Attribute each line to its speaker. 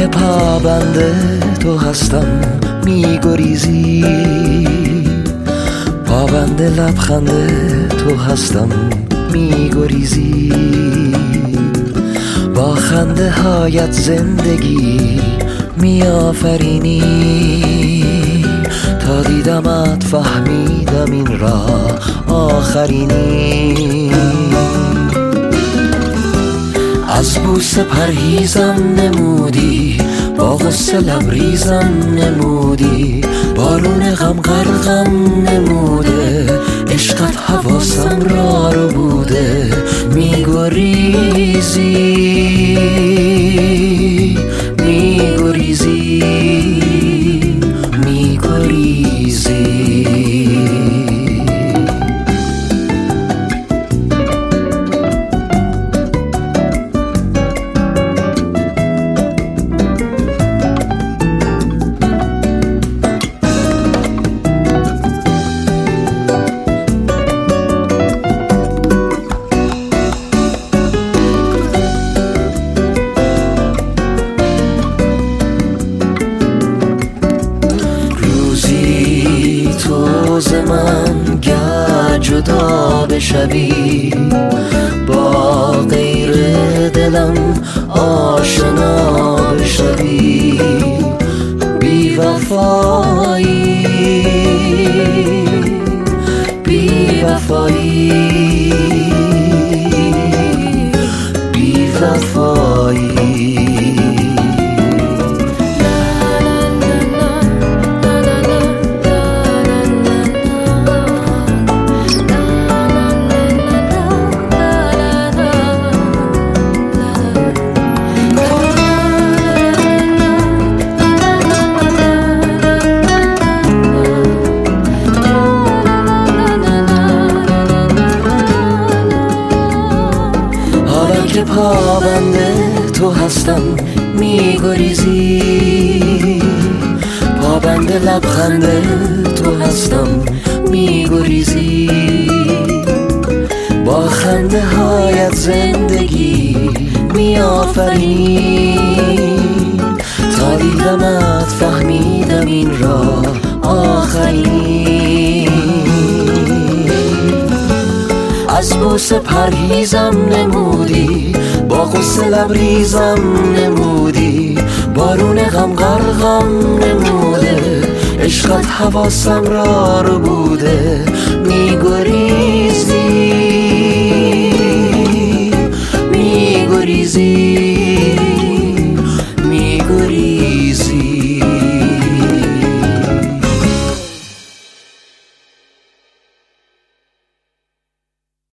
Speaker 1: که پابند تو هستم میگریزی، پابند لبخند تو هستم میگریزی، با خنده هایت زندگی میآفرینی، تا دیدمت فهمیدم این راه آخرینی. از بوسه پرهیزم نمودی، با غصه لبریزم نمودی، بارون غم غرقم نموده، عشقت حواسم را رو بوده، میگریزی میگریزی میگریزی. روز من گر جدا بشوی، با غیر دلم آشنا بشوی، بی وفایی بی وفایی بی وفایی. که پابند تو هستم میگریزی، پابند لبخند تو هستم میگریزی، با خنده هایت زندگی میآفرینی، تا دیدمت فهمیدم این راه آخرینی. از بوسه پرهیزم نمودی، با غصه لبریزم نمودی، بارون غم غرقم نموده، عشقت حواسم را رو بوده، میگریزی میگریزی